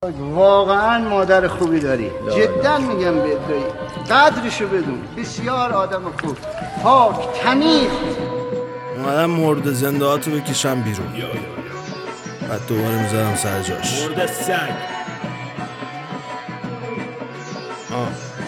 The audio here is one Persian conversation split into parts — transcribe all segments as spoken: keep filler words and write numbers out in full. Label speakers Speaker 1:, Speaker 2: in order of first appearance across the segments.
Speaker 1: واقعا مادر خوبی داری، جدا میگم بهت دایی، قدرشو بدون. بسیار آدم خوب، پاک، تمیز.
Speaker 2: اومدم مرد زنده هاتو بکشم بیرون، بعد دوباره میذارم سر جاش.
Speaker 3: مرد سگ.
Speaker 2: آه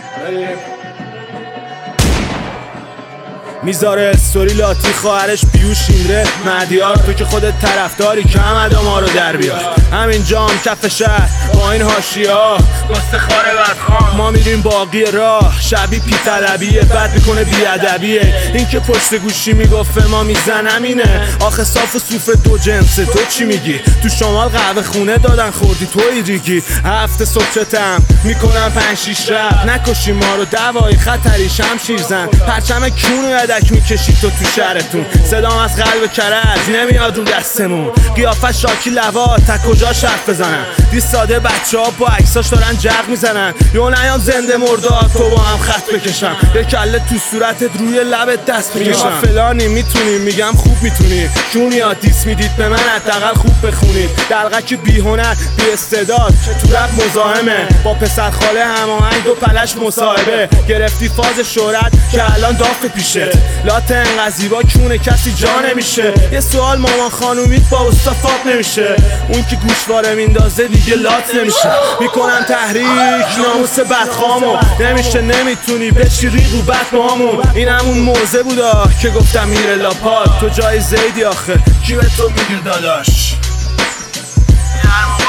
Speaker 3: میذاره استوری لاتی خواهرش بیوش اینره مدیار. تو که خودت طرفداری که همه ما رو در بیار. همین جام کف شهر با این حاشیه‌ها گسته خاره بدخوام. ما میریم باقی راه شبی پی طلبیه، بد میکنه بیادبیه. این که پشت گوشی میگفته ما میزنم اینه. آخه صاف و صوف دو جنسه، تو چی میگی؟ تو شمال قهوه خونه دادن خوردی توی ریگی. هفته صبحتم میکنم پنج شیش رب. نکشی ما رو دوای خطری شمشیر زن. پرچم کونو یدک میکشی تو تو شهرتون. صدام از قلب کرج نمیاد رو دستمون. قیافه شاکی لوا تا کجا شرف بزنم. دی ساده بچه ها با عکساش دارن جغ میزنن. یو نیام زنده مردا تو با هم خط بکشم. یه کله تو صورتت روی لبت دست بکشم. فلانی میتونی میگم خوب میتونی. شونیا دیس میدید به من حداقل خوب بخونید. دلغک بی هنر بی استعداد تو رپ مزاحمه. با پسر خاله هماهنگ دو پلش مصاحبه. گرفتی فاز شهرت که الان داف پیشه. لات انقدر زیبا کونه کسی جا نمیشه. یه سوال مامان خانومیت با استفاق نمیشه. اون که گوشواره میندازه دیگه لات نمیشه. میکنم تحریک ناموس بدخامو. نمیشه نمیتونی بشی ریغ و بد مامون. این همون موزه بودا که گفتم میره لاپاد. تو جای زیدی آخه کی به تو میگه داداش.